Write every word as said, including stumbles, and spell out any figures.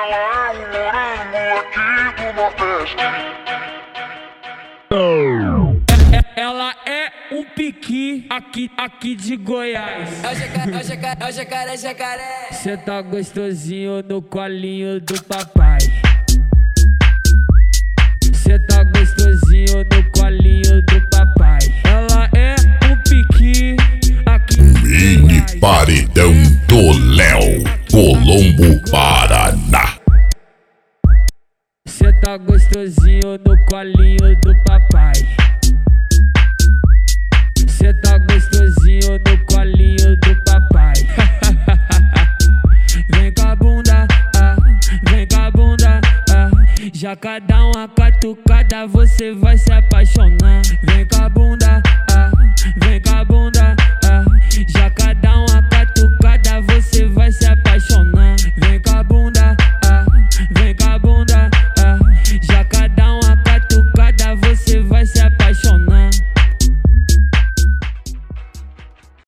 Ela é um morango aqui do Nordeste. Ela é um piqui aqui, aqui de Goiás. É o jacaré, é o jacaré, é o jacaré, jacaré. Cê tá gostosinho no colinho do papai. Cê tá gostosinho no colinho do papai. Ela é um piqui aqui de Mini Goiás. Paredão do Léo, Colombo, Paraná. Cê tá gostosinho no colinho do papai. Cê tá gostosinho no colinho do papai. Vem com a bunda, ah, vem com a bunda, ah. Já cada uma catucada você vai se apaixonar. Vem com a bunda, ah, vem com a bunda,